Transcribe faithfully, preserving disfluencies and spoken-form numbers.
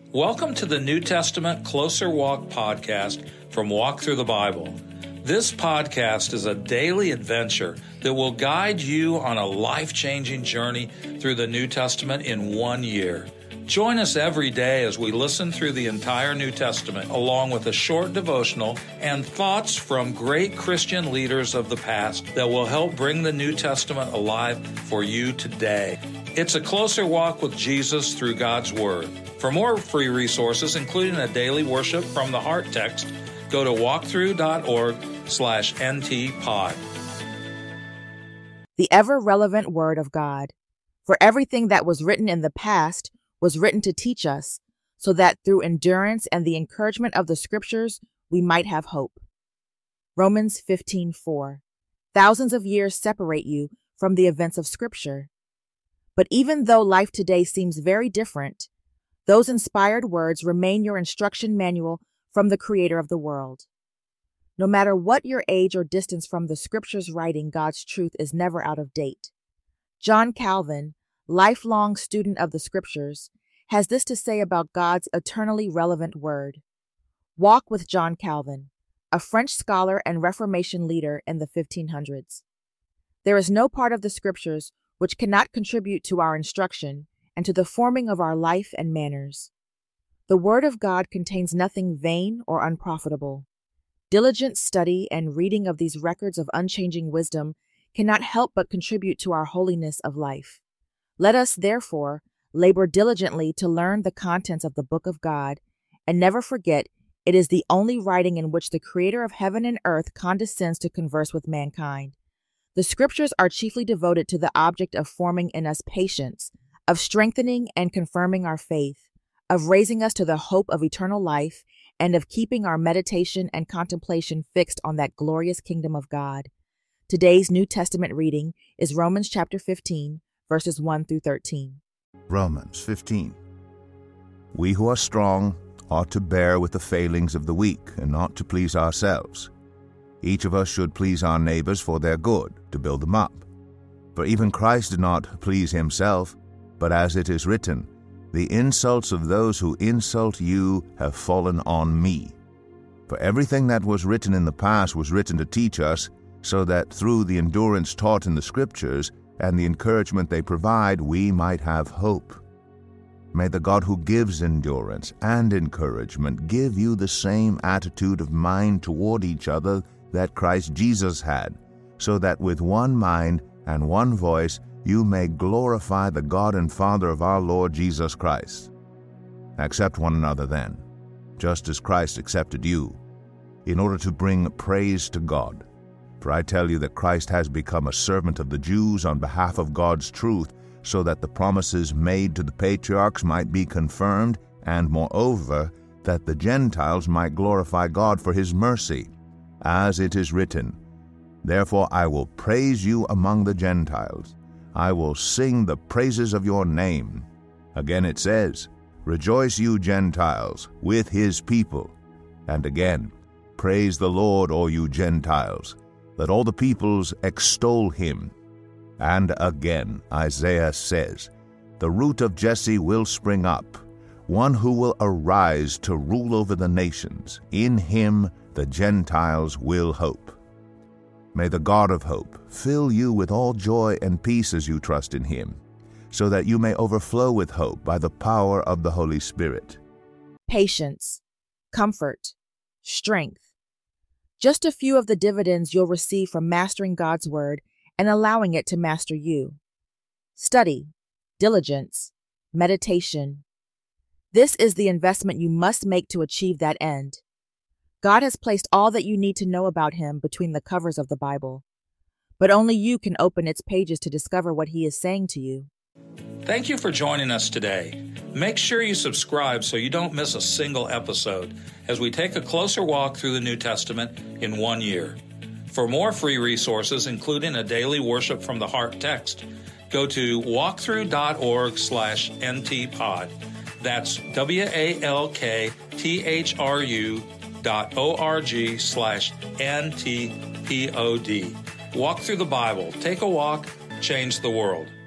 Welcome to the New Testament Closer Walk podcast from Walk Through the Bible. This podcast is a daily adventure that will guide you on a life-changing journey through the New Testament in one year. Join us every day as we listen through the entire New Testament, along with a short devotional and thoughts from great Christian leaders of the past that will help bring the New Testament alive for you today. It's a closer walk with Jesus through God's Word. For more free resources, including a daily worship from the Heart text, go to walkthrough.org slash ntpod. The ever-relevant Word of God. For everything that was written in the past was written to teach us, so that through endurance and the encouragement of the Scriptures we might have hope. Romans fifteen four. Thousands of years separate you from the events of Scripture. But even though life today seems very different, those inspired words remain your instruction manual from the Creator of the world. No matter what your age or distance from the Scriptures writing, God's truth is never out of date. John Calvin, lifelong student of the Scriptures, has this to say about God's eternally relevant Word. Walk with John Calvin, a French scholar and Reformation leader in the fifteen hundreds. There is no part of the Scriptures which cannot contribute to our instruction and to the forming of our life and manners. The Word of God contains nothing vain or unprofitable. Diligent study and reading of these records of unchanging wisdom cannot help but contribute to our holiness of life. Let us, therefore, labor diligently to learn the contents of the Book of God, and never forget it is the only writing in which the Creator of heaven and earth condescends to converse with mankind. The Scriptures are chiefly devoted to the object of forming in us patience, of strengthening and confirming our faith, of raising us to the hope of eternal life, and of keeping our meditation and contemplation fixed on that glorious kingdom of God. Today's New Testament reading is Romans chapter fifteen, verses one through thirteen. Romans fifteen. We who are strong ought to bear with the failings of the weak, and not to please ourselves. Each of us should please our neighbors for their good, to build them up. For even Christ did not please himself, but as it is written, the insults of those who insult you have fallen on me. For everything that was written in the past was written to teach us, so that through the endurance taught in the Scriptures and the encouragement they provide, we might have hope. May the God who gives endurance and encouragement give you the same attitude of mind toward each other that Christ Jesus had, so that with one mind and one voice you may glorify the God and Father of our Lord Jesus Christ. Accept one another then, just as Christ accepted you, in order to bring praise to God. For I tell you that Christ has become a servant of the Jews on behalf of God's truth, so that the promises made to the patriarchs might be confirmed, and moreover, that the Gentiles might glorify God for his mercy. As it is written, therefore I will praise you among the Gentiles. I will sing the praises of your name. Again it says, rejoice you Gentiles with his people. And again, praise the Lord, all you Gentiles. Let all the peoples extol him. And again, Isaiah says, the root of Jesse will spring up, one who will arise to rule over the nations. In him the Gentiles will hope. May the God of hope fill you with all joy and peace as you trust in him, so that you may overflow with hope by the power of the Holy Spirit. Patience, comfort, strength. Just a few of the dividends you'll receive from mastering God's Word and allowing it to master you. Study, diligence, meditation. This is the investment you must make to achieve that end. God has placed all that you need to know about him between the covers of the Bible, but only you can open its pages to discover what he is saying to you. Thank you for joining us today. Make sure you subscribe so you don't miss a single episode as we take a closer walk through the New Testament in one year. For more free resources, including a daily worship from the Heart text, go to walkthrough.org slash ntpod. That's W-A-L-K-T-H-R-U dot O-R-G slash N-T-P-O-D. Walk through the Bible. Take a walk. Change the world.